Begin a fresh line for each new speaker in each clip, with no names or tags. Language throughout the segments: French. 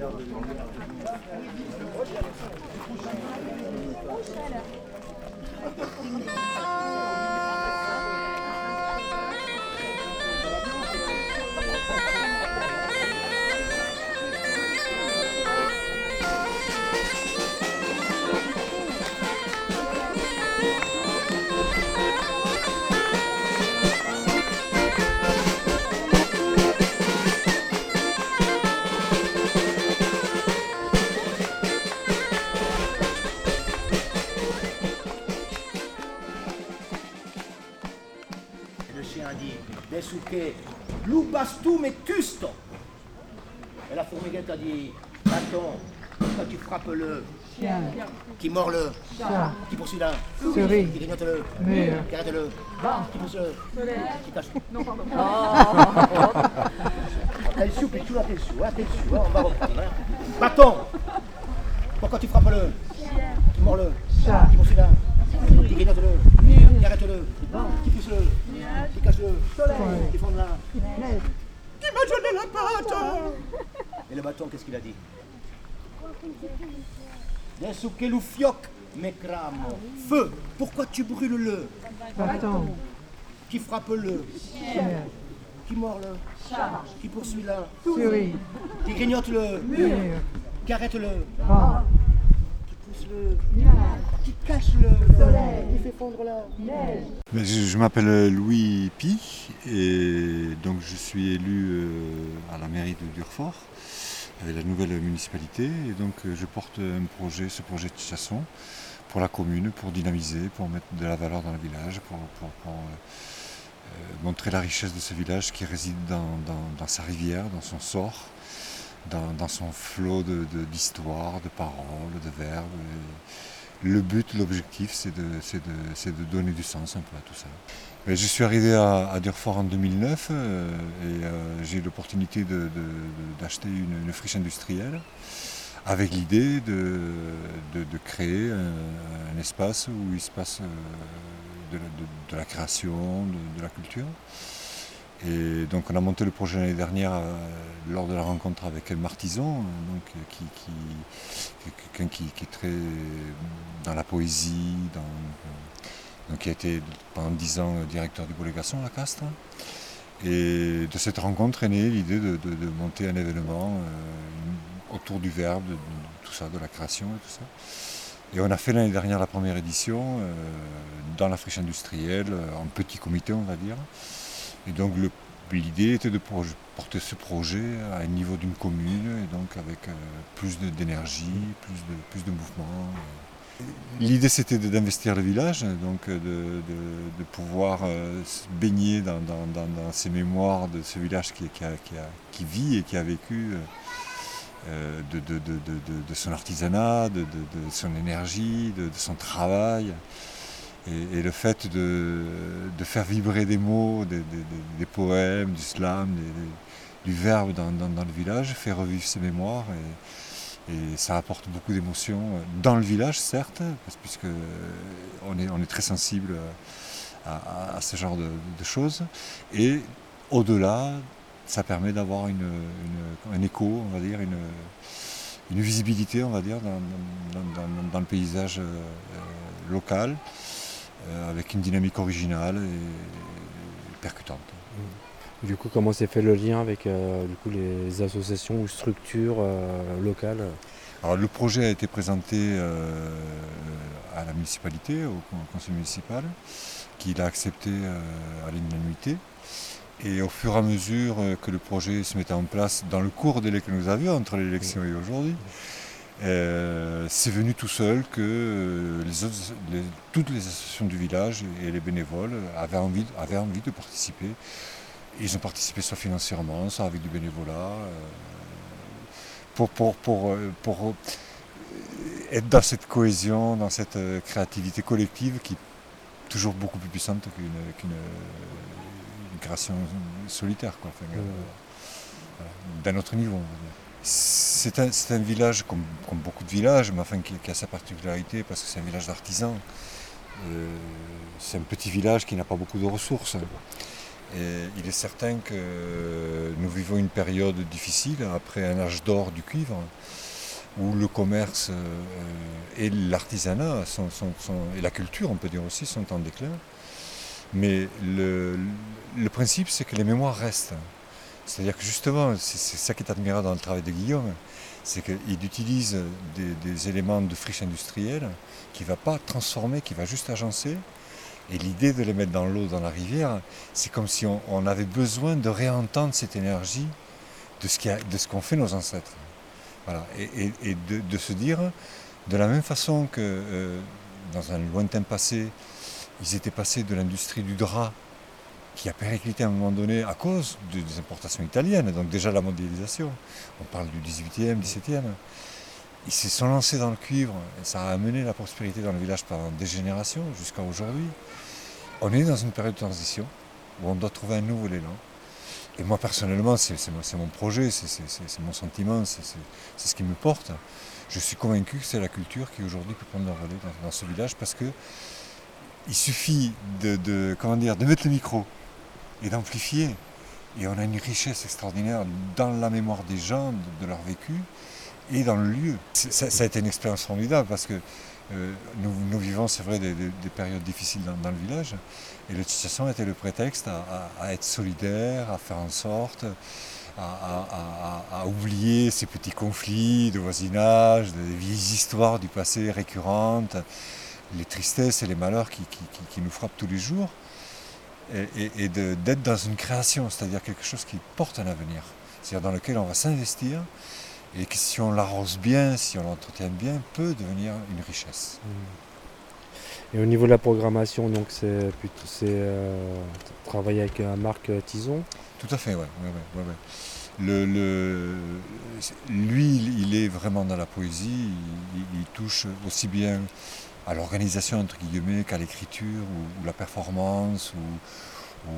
Le chien dit Desuke, lubastu me custo. Et la fourmiguette a dit bâton, quand tu frappes le
chien,
qui mord le
chat,
qui poursuit la
souris,
qui grignote le
mur,
qui arrête le qui pousse le qui cache.
Non, pardon.
T'es sous, puis tu l'as, t'es sous, on va reprendre. Hein. Bâton, pourquoi tu frappes le qui mord le
chat,
qui poursuit la qui grignote le qui arrête le qui pousse le qui cache le qui fonde la qui m'a donné la patte. Et le bâton, qu'est-ce qu'il a dit? Desuke lufiok me cramo. Feu, pourquoi tu brûles le
bâton,
qui frappe le
chien,
qui mord le qui poursuit la
souris,
qui grignote le
mur,
qui arrête le
vent,
qui pousse le qui cache le qui fait fondre la neige.
Je m'appelle Louis Pi et donc je suis élu à la mairie de Durfort avec la nouvelle municipalité et donc je porte ce projet de chasson pour la commune, pour dynamiser, pour mettre de la valeur dans le village, pour montrer la richesse de ce village qui réside dans sa rivière, dans son sort, dans son flot d'histoire, de paroles, de verbes. Le but, l'objectif, c'est de donner du sens un peu à tout ça. Mais je suis arrivé à Durfort en 2009 et j'ai eu l'opportunité d'acheter une friche industrielle avec l'idée de créer un espace où il se passe de la création, de la culture. Et donc on a monté le projet l'année dernière lors de la rencontre avec Martison, donc, quelqu'un qui est très dans la poésie, donc, qui a été pendant 10 ans directeur du Boulay Gasson, la Castres. Et de cette rencontre est née l'idée de monter un événement autour du verbe, de tout ça, de la création et tout ça. Et on a fait l'année dernière la première édition dans la friche industrielle, en petit comité on va dire. Et donc l'idée était de porter ce projet à un niveau d'une commune, et donc avec plus d'énergie, plus de mouvement. L'idée c'était d'investir le village, donc de pouvoir se baigner dans ces mémoires de ce village qui vit et qui a vécu de son artisanat, de son énergie, de son travail. Et le fait de faire vibrer des mots, des poèmes, du slam, du verbe dans le village, fait revivre ces mémoires et ça apporte beaucoup d'émotions dans le village, certes, puisque on est très sensible à ce genre de choses. Et au-delà, ça permet d'avoir un écho, on va dire, une visibilité, on va dire, dans le paysage local. Avec une dynamique originale et percutante.
Du coup, comment s'est fait le lien avec les associations ou structures locales?
Alors, le projet a été présenté à la municipalité, au conseil municipal, qui l'a accepté à l'unanimité. Et au fur et à mesure que le projet se mettait en place dans le cours délai que nous avions entre l'élection et aujourd'hui, c'est venu tout seul que toutes les associations du village et les bénévoles avaient envie de participer. Ils ont participé soit financièrement, soit avec du bénévolat, pour être dans cette cohésion, dans cette créativité collective qui est toujours beaucoup plus puissante qu'une création solitaire, quoi. Enfin, d'un autre niveau, on va dire. C'est un village comme beaucoup de villages, mais enfin qui a sa particularité parce que c'est un village d'artisans. C'est un petit village qui n'a pas beaucoup de ressources. Et il est certain que nous vivons une période difficile après un âge d'or du cuivre, où le commerce et l'artisanat et la culture, on peut dire aussi, sont en déclin. Mais le principe, c'est que les mémoires restent. C'est-à-dire que justement, c'est ça qui est admirable dans le travail de Guillaume, c'est qu'il utilise des éléments de friche industrielle qu'il ne va pas transformer, qu'il va juste agencer. Et l'idée de les mettre dans l'eau, dans la rivière, c'est comme si on avait besoin de réentendre cette énergie de ce qu'ont fait nos ancêtres. Voilà. Et de se dire, de la même façon que dans un lointain passé, ils étaient passés de l'industrie du drap, qui a périclité à un moment donné à cause des importations italiennes, donc déjà la mondialisation. On parle du 18e, 17e. Ils se sont lancés dans le cuivre, et ça a amené la prospérité dans le village pendant des générations jusqu'à aujourd'hui. On est dans une période de transition où on doit trouver un nouvel élan. Et moi personnellement, c'est mon projet, c'est mon sentiment, c'est ce qui me porte. Je suis convaincu que c'est la culture qui aujourd'hui peut prendre le relais dans ce village parce que il suffit de mettre le micro et d'amplifier. Et on a une richesse extraordinaire dans la mémoire des gens, de leur vécu et dans le lieu. Ça a été une expérience formidable parce que nous vivons, c'est vrai, des périodes difficiles dans le village. Et le Tchitchasson était le prétexte à être solidaire, à faire en sorte, à oublier ces petits conflits de voisinage, des vieilles histoires du passé récurrentes, les tristesses et les malheurs qui nous frappent tous les jours. Et d'être dans une création, c'est-à-dire quelque chose qui porte un avenir, c'est-à-dire dans lequel on va s'investir et que si on l'arrose bien, si on l'entretient bien, peut devenir une richesse.
Et au niveau de la programmation, donc c'est travailler avec Marc Tison.
Tout à fait, ouais. Lui, il est vraiment dans la poésie, il touche aussi bien à l'organisation entre guillemets qu'à l'écriture ou la performance ou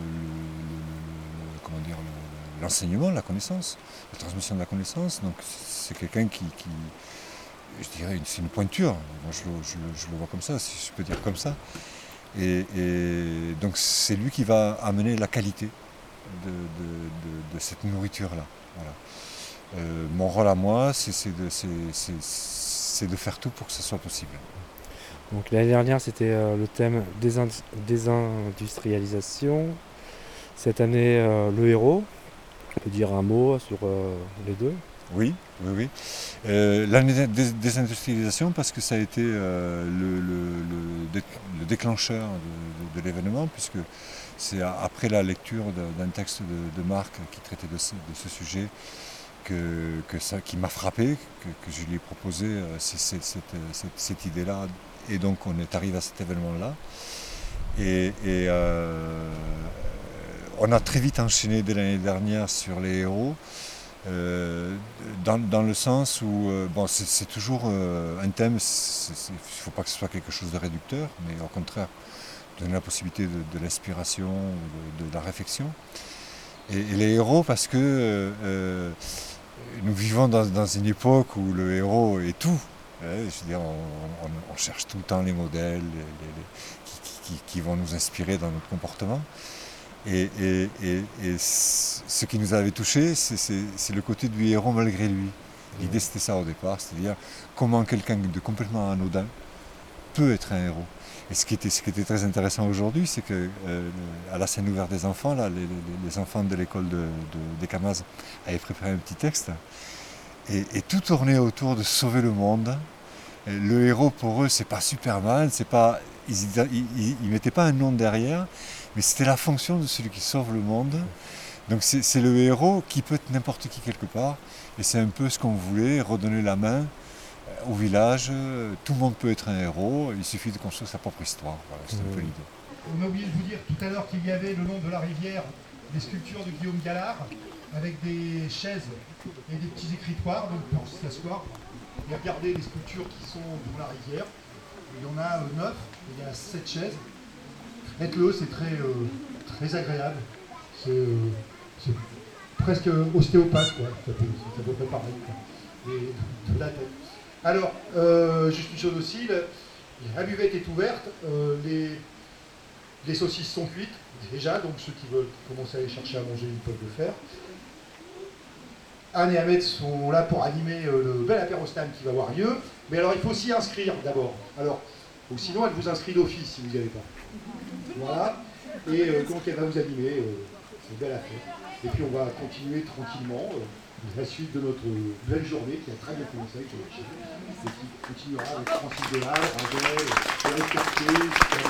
l'enseignement, la connaissance, la transmission de la connaissance. Donc c'est quelqu'un qui je dirais, c'est une pointure. Moi, je le vois comme ça, si je peux dire comme ça. Et donc c'est lui qui va amener la qualité de cette nourriture-là. Voilà. Mon rôle à moi, c'est de faire tout pour que ce soit possible.
Donc l'année dernière, c'était le thème désindustrialisation. Cette année, le héros. On peut dire un mot sur les deux.
Oui. L'année désindustrialisation, parce que ça a été le déclencheur de l'événement, puisque c'est après la lecture d'un texte de Marc qui traitait de ce sujet qui m'a frappé, que je lui ai proposé cette idée-là. Et donc on est arrivé à cet événement-là. Et on a très vite enchaîné dès l'année dernière sur les héros, dans le sens où c'est toujours un thème, il ne faut pas que ce soit quelque chose de réducteur, mais au contraire, donner la possibilité de l'inspiration, de la réflexion. Et les héros, parce que nous vivons dans une époque où le héros est tout. Je veux dire, on cherche tout le temps les modèles qui vont nous inspirer dans notre comportement. Et ce qui nous avait touché, c'est le côté du héros malgré lui. L'idée c'était ça au départ, c'est-à-dire comment quelqu'un de complètement anodin peut être un héros. Et ce qui était très intéressant aujourd'hui, c'est qu'à la scène ouverte des enfants, là, les enfants de l'école des Camas avaient préparé un petit texte. Et tout tournait autour de sauver le monde. Et le héros pour eux, c'est pas Superman, ils mettaient pas un nom derrière, mais c'était la fonction de celui qui sauve le monde. Donc c'est le héros qui peut être n'importe qui quelque part. Et c'est un peu ce qu'on voulait, redonner la main au village. Tout le monde peut être un héros, il suffit de construire sa propre histoire. Voilà, c'est un peu l'idée.
On a oublié de vous dire tout à l'heure qu'il y avait le long de la rivière des sculptures de Guillaume Galard avec des chaises et des petits écritoires donc pour s'asseoir et regarder les sculptures qui sont dans la rivière. Il y en a 9, il y a 7 chaises. Faites-le, c'est très agréable. C'est presque ostéopathe, quoi. Ça peut pas pareil, quoi. Et de la tête. Alors, juste une chose aussi, la buvette est ouverte. Les saucisses sont cuites déjà, donc ceux qui veulent commencer à aller chercher à manger, ils peuvent le faire. Anne et Ahmed sont là pour animer le bel apérostam qui va avoir lieu. Mais alors il faut s'y inscrire d'abord. Alors, ou sinon elle vous inscrit d'office si vous n'y allez pas. Voilà. Et donc elle va vous animer. C'est une belle affaire. Et puis on va continuer tranquillement la suite de notre belle journée qui a très bien commencé avec le chef. Et qui continuera avec Francis Delard, Ravel, Eric Cartier,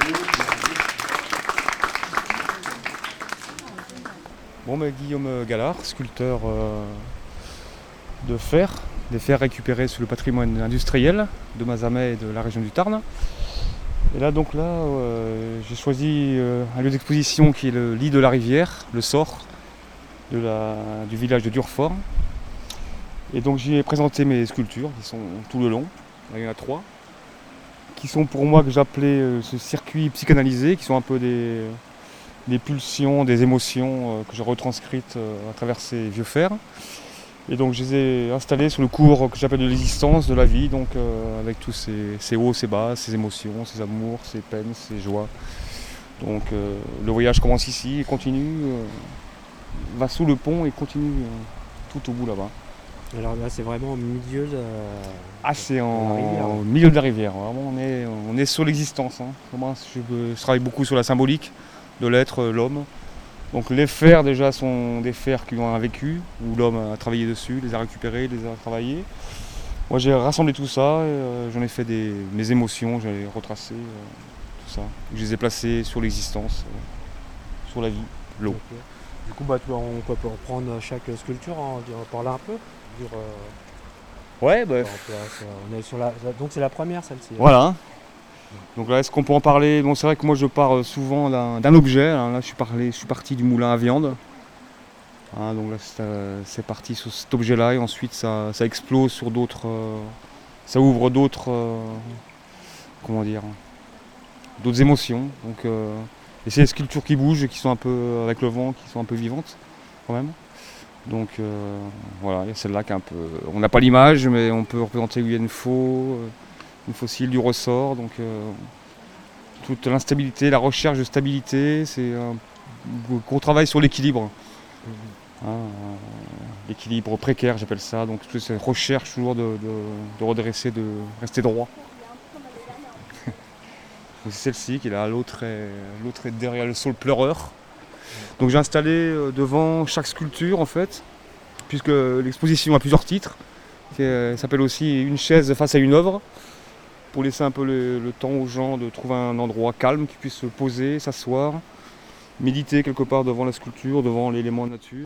Bon, Guillaume Gallard, sculpteur de fer, des fers récupérés sur le patrimoine industriel de Mazamet et de la région du Tarn. Et là, j'ai choisi un lieu d'exposition qui est le lit de la rivière, le sort du village de Durfort. Et donc j'y ai présenté mes sculptures qui sont tout le long, il y en a 3, qui sont pour moi que j'appelais ce circuit psychanalysé, qui sont un peu des pulsions, des émotions que j'ai retranscrites à travers ces vieux fers. Et donc je les ai installés sur le cours que j'appelle de l'existence, de la vie, donc avec tous ces hauts, ces bas, ces émotions, ces amours, ces peines, ces joies. Donc le voyage commence ici et continue, va sous le pont et continue tout au bout là-bas.
Alors là, c'est vraiment au milieu de...
Ah, c'est au milieu de la rivière. Vraiment, on est sur l'existence. Hein. Vraiment, je travaille beaucoup sur la symbolique de l'être, l'homme. Donc les fers déjà sont des fers qui ont un vécu, où l'homme a travaillé dessus, les a récupérés, les a travaillés. Moi j'ai rassemblé tout ça, j'en ai fait mes émotions, j'ai retracé tout ça. Je les ai placés sur l'existence, sur la vie, l'eau.
Okay. Du coup, on peut reprendre chaque sculpture, en parler un peu.
Ouais,
on est sur donc c'est la première celle-ci.
Voilà. Donc là, est-ce qu'on peut en parler? Bon, c'est vrai que moi je pars souvent d'un objet. Alors là, je suis parti du moulin à viande. Hein, donc là, c'est parti sur cet objet-là et ensuite ça explose sur d'autres. Ça ouvre d'autres. D'autres émotions. Donc, et c'est les sculptures qui bougent et qui sont un peu avec le vent, qui sont un peu vivantes quand même. Donc voilà, il y a celle-là qui est un peu. On n'a pas l'image, mais on peut représenter où il y a une fossile du ressort. Donc toute l'instabilité, la recherche de stabilité, c'est un gros travail sur l'équilibre. L'équilibre précaire, j'appelle ça. Donc toute cette recherche toujours de redresser, de rester droit. C'est celle-ci qui est là, l'autre est derrière le saule pleureur. Donc j'ai installé devant chaque sculpture en fait, puisque l'exposition a plusieurs titres. Elle s'appelle aussi Une chaise face à une œuvre, pour laisser un peu le temps aux gens de trouver un endroit calme, qu'ils puissent se poser, s'asseoir, méditer quelque part devant la sculpture, devant l'élément nature.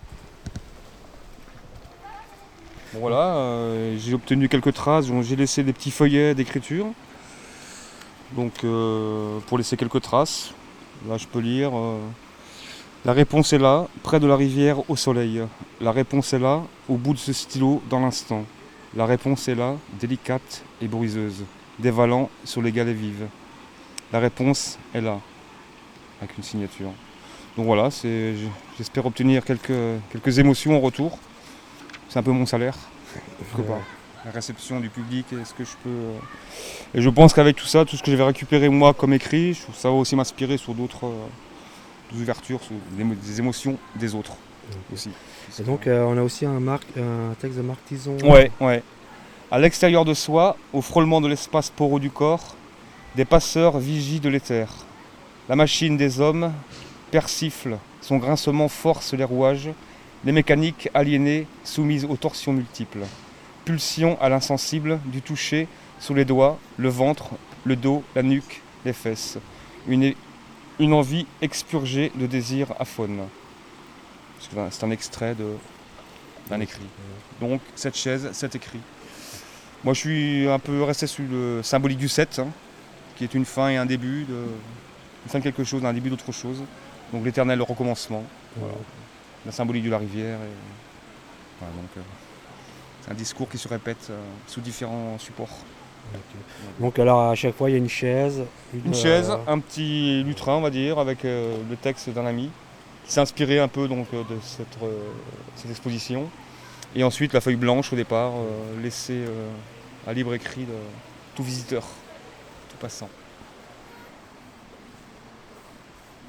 Bon voilà, j'ai obtenu quelques traces, donc j'ai laissé des petits feuillets d'écriture. Donc pour laisser quelques traces, là je peux lire la réponse est là, près de la rivière au soleil. La réponse est là, au bout de ce stylo, dans l'instant. La réponse est là, délicate et bruiseuse, dévalant sur les galets vives. La réponse est là, avec une signature. Donc voilà, j'espère obtenir quelques émotions en retour. C'est un peu mon salaire, quelque part. La réception du public, est-ce que je peux... Et je pense qu'avec tout ça, tout ce que je vais récupérer moi comme écrit, ça va aussi m'inspirer sur d'autres ouvertures, sur des émotions des autres aussi.
Et donc on a aussi un texte de Marc Tison.
Ouais. À l'extérieur de soi, au frôlement de l'espace poreux du corps, des passeurs vigient de l'éther. La machine des hommes persifle, son grincement force les rouages, les mécaniques aliénées soumises aux torsions multiples. Pulsion à l'insensible, du toucher sous les doigts, le ventre, le dos, la nuque, les fesses. Une envie expurgée de désir aphone. C'est un extrait d'un écrit. Donc cette chaise, cet écrit. Moi je suis un peu resté sur le symbolique du 7, qui est une fin et un début, une fin de quelque chose, un début d'autre chose. Donc l'éternel recommencement. Voilà. La symbolique de la rivière. Voilà, donc, c'est un discours qui se répète sous différents supports.
Okay. Donc alors à chaque fois il y a une chaise.
Une chaise, un petit lutrin on va dire, avec le texte d'un ami qui s'est inspiré un peu donc, de cette exposition. Et ensuite la feuille blanche au départ, laissée à libre écrit de tout visiteur, tout passant.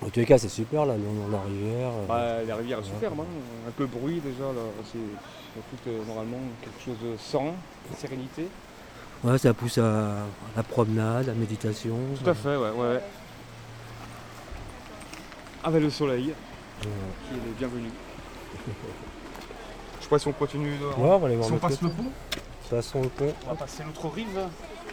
En tous les cas, c'est super là, le long de la rivière.
La rivière est superbe, hein. Un peu de bruit déjà, là. C'est tout, normalement quelque chose de serein, de sérénité.
Ouais, ça pousse à la promenade, à la méditation.
Tout à fait, ouais. Avec le soleil, qui est le bienvenu. Je sais pas si on continue de...
Ouais, on va aller voir
si on
l'autre
passe
côté.
le pont,
Passons le pont.
on va passer l'autre rive.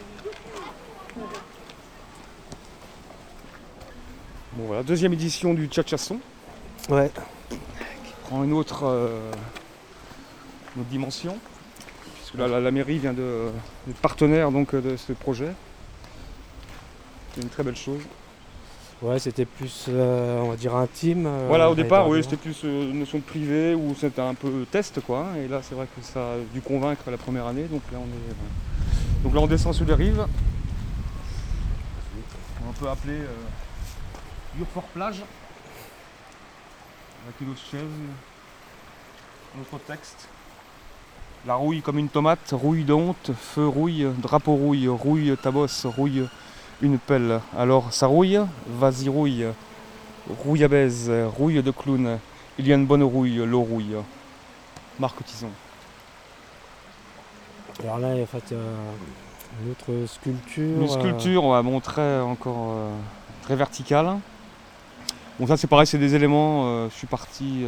Bon voilà, deuxième édition du Tchatchasson.
Ouais.
Prend une autre dimension. Puisque là, la mairie vient d'être partenaire donc, de ce projet. C'est une très belle chose.
Ouais, c'était plus, on va dire, intime.
Voilà, au départ,
l'année
oui, c'était plus une notion de privé ou c'était un peu test, quoi. Et là, c'est vrai que ça a dû convaincre la première année. Donc là, on descend sur les rives. On peut appeler Durfort Plage. Avec une autre chaise, un autre texte. La rouille comme une tomate, rouille d'honte, feu rouille, drapeau rouille, rouille ta bosse, rouille une pelle. Alors ça rouille, vas-y rouille, rouillabaisse, rouille de clown, il y a une bonne rouille, l'eau rouille. Marc Tison.
Alors là, il y a en fait une autre sculpture.
Une sculpture, on va montrer encore très verticale. Bon ça c'est pareil, c'est des éléments, je suis parti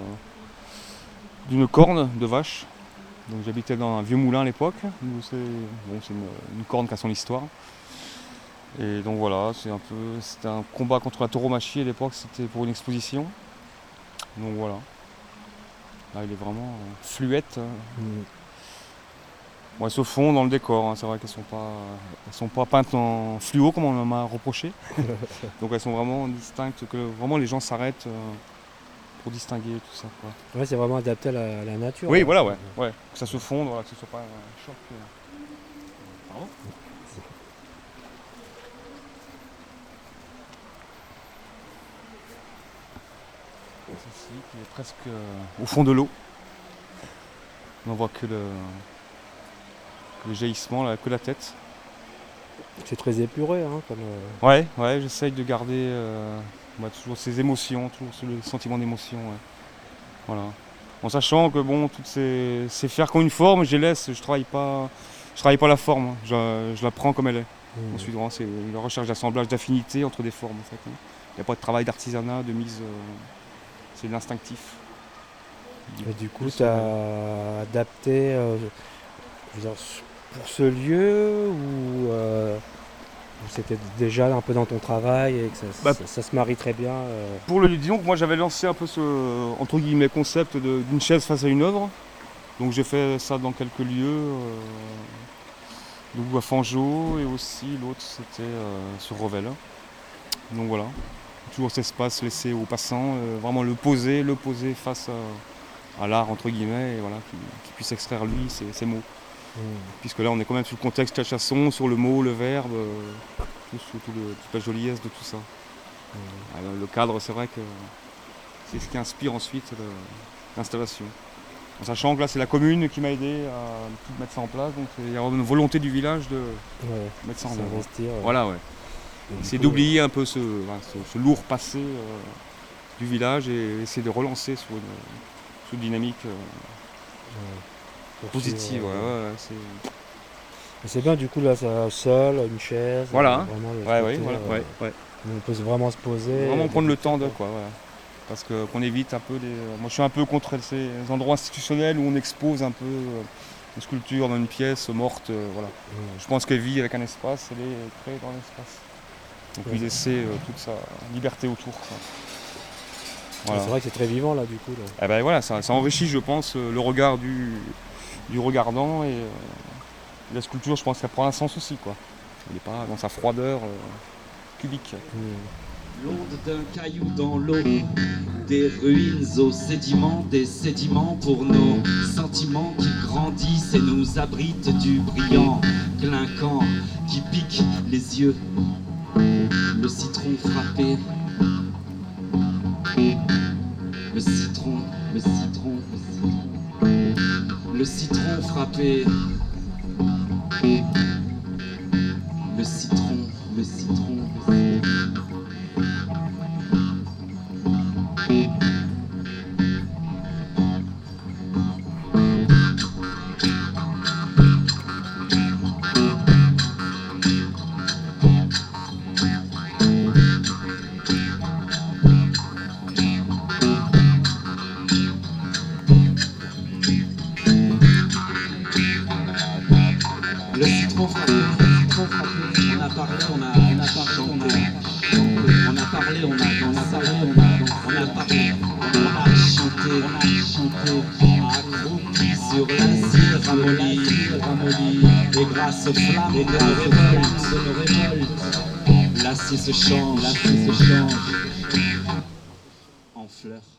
d'une corne de vache. Donc j'habitais dans un vieux moulin à l'époque. C'est une corne qui a son histoire. Et donc voilà, c'était un combat contre la tauromachie à l'époque, c'était pour une exposition. Donc voilà. Là il est vraiment fluette. Bon, elles se font dans le décor, hein. C'est vrai qu'elles sont pas peintes en fluo comme on m'a reproché. Donc elles sont vraiment distinctes, que vraiment les gens s'arrêtent pour distinguer tout ça, quoi.
Ouais, c'est vraiment adapté à la nature.
Oui,
hein.
voilà, ouais. Que ça se fonde, voilà, que ce soit pas un choc. Pardon ? Ceci qui est presque au fond de l'eau. On n'en voit que le jaillissement, là, que la tête.
C'est très épuré, hein, comme.
Ouais, j'essaye de garder toujours ces émotions, toujours le sentiment d'émotion. Ouais. Voilà. En sachant que bon, toutes ces fers qui ont une forme, je les laisse, je travaille pas la forme, hein. Je la prends comme elle est. Ensuite, vraiment, c'est la recherche d'assemblage, d'affinité entre des formes. En fait, hein. Il n'y a pas de travail d'artisanat, de mise, c'est de l'instinctif.
Et du coup, tu as adapté je veux dire, pour ce lieu ou c'était déjà un peu dans ton travail et que ça se marie très bien
Pour disons que moi j'avais lancé un peu ce entre guillemets concept d'une chaise face à une œuvre. Donc j'ai fait ça dans quelques lieux, à Fangeau et aussi l'autre c'était sur Revel. Donc voilà, toujours cet espace laissé aux passants, vraiment le poser face à l'art entre guillemets, et voilà, qui puisse extraire lui ses mots. Puisque là on est quand même sur le contexte Tchatchasson, sur le mot, le verbe, sur toute la joliesse de tout ça. Alors, le cadre, c'est vrai que c'est ce qui inspire ensuite l'installation. En sachant que là c'est la commune qui m'a aidé à tout mettre ça en place, donc il y a une volonté du village de mettre ça en œuvre.
S'investir.
Voilà, ouais. C'est d'oublier un peu ce lourd passé du village et essayer de relancer sur une dynamique positive.
C'est bien, du coup, là, ça seul, une chaise.
Voilà.
Vraiment on peut vraiment se poser.
Vraiment prendre le temps de quoi. Voilà. Parce qu'on évite un peu moi je suis un peu contre ces endroits institutionnels où on expose un peu une sculpture dans une pièce morte. Voilà. Je pense qu'elle vit avec un espace, elle est créée dans l'espace. Donc lui laisser toute sa liberté autour. Ça. Voilà.
C'est vrai que c'est très vivant là du coup. Là.
Eh ben, voilà, ça enrichit je pense le regard du regardant et la sculpture je pense qu'elle prend un sens aussi, quoi. Elle n'est pas dans sa froideur cubique.
L'onde d'un caillou dans l'eau, des ruines aux sédiments, des sédiments pour nos sentiments qui grandissent et nous abritent du brillant clinquant qui pique les yeux. Le citron frappé, le citron frappé, le citron. Le citron frappé, on a parlé, on a chanté. On a parlé, on a chanté, accroupi sur l'asile ramolli, et grâce aux flammes de nos révoltes, l'acier se change en fleurs.